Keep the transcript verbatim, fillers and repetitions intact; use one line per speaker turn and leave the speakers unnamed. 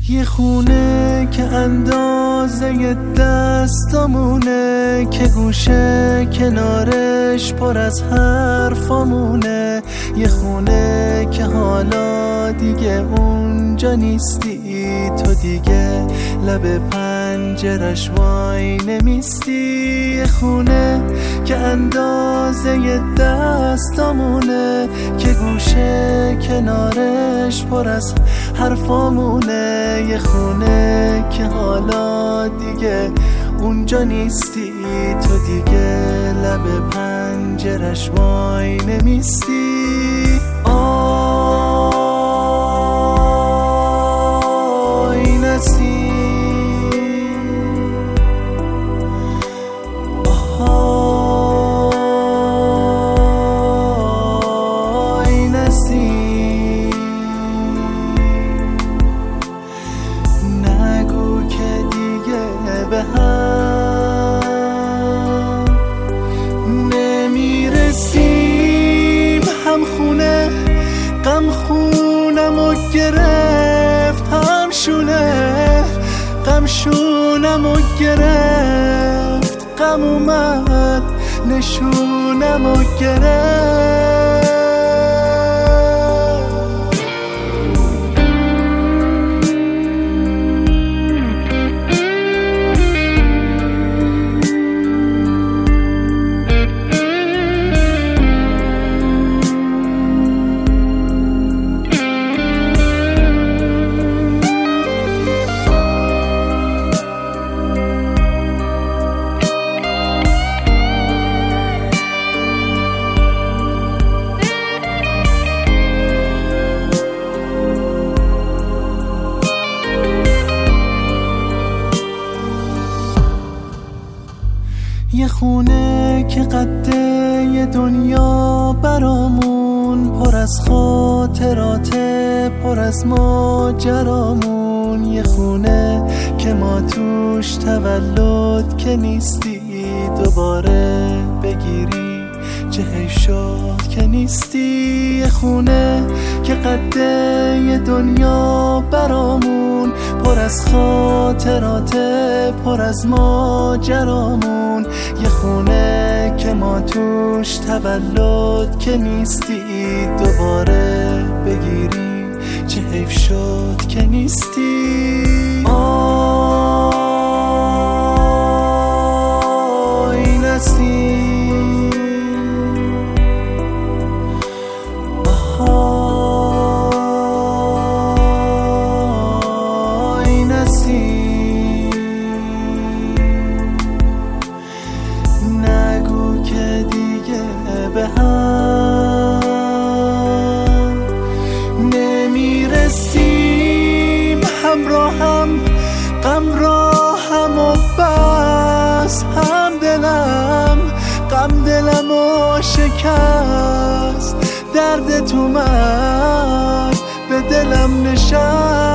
یه خونه که اندازه دستامونه، که گوشه کنارش پر از حرفامونه. یه خونه که حالا دیگه اونجا نیستی، تو دیگه لب پنجرش وای نمیستی. یه خونه که اندازه دستامونه، که گوشه کنارش پر از حرفامونه. یه خونه که حالا دیگه اونجا نیستی، تو دیگه لب پنجرش وای نمیستی. آی نسیم، آی نسیم، نگو که دیگه به هم نمیرسیم. هم خونه غم خونم و گرفت، هم شونه غم شونم و گرفت. غم اومد نشونم و گرفت. یه خونه که قده یه دنیا برامون، پر از خاطراته پر از ماجرامون. یه خونه که ما توش تولد که نیستی، دوباره بگیری چه حیف شد که نیستی. یه خونه که قده یه دنیا برامون، پر از خاطراته پر از ماجرامون. یه خونه که ما توش تولد که نیستی، دوباره بگیری چه حیف شد که نیستی. آی نسیم، آی نسیم، نگو که دیگه به هم نمیرسیم. همراهم غم راهم و بس، هم دلم غم دلم و شکست. درد تو من به دلم نشست.